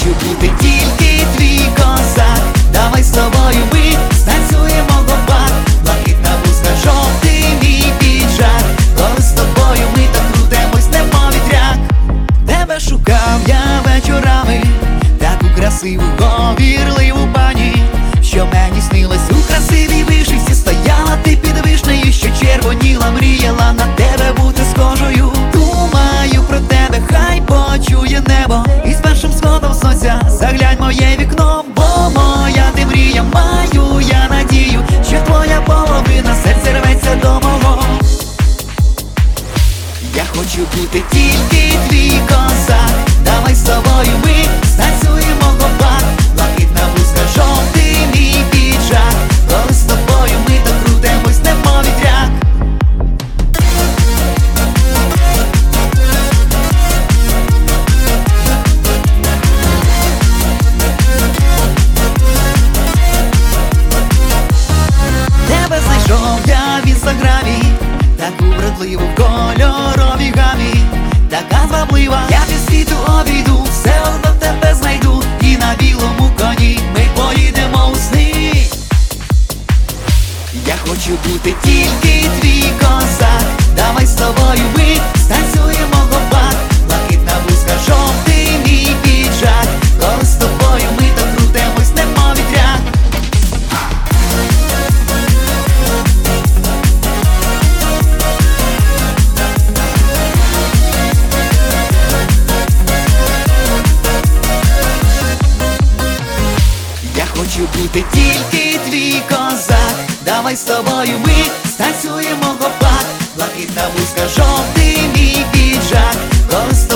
хочу бути тільки твій козак. Давай з тобою ми станцюємо гопак. Блакитна блузка, жовтий мій піджак. Коли з тобою ми так крутимось, немов вітряк. Тебе шукав я вечорами, таку красиву, говірливу пані, що мені снилась у красивій вишивці. Стояла ти під вишнею, що червоніла, мріяла на тебе бути схожою. Думаю про тебе, хай почує небо, і з першим сходом сонця заглянь моє вікно. Бо моя ти мрія, маю я надію, що твоя половина серця рветься до мого. Я хочу бути тільки твій козак. Давай з тобою ми станцюємо гопак. Блакитна блузка, жовтий мій піджак. Коли з тобою ми так крутимось, немов вітряк. Тебе знайшов я в інстаграмі, таку вродливу в кольоровій гамі, така зваблива, я під світу обійду, все одно тебе знайду, і на білому коні ми поїдемо у сни. Я хочу бути тільки твій козак. Давай з тобою ми станцюємо гопак. Блакитна блузка, жовтий мій піджак. Коли з тобою ми так крутимось, немов вітряк. Я хочу бути тільки твій козак. Давай з тобою ми станцюємо гопак. Блакитна блузка, жовтий мій піджак. Коли з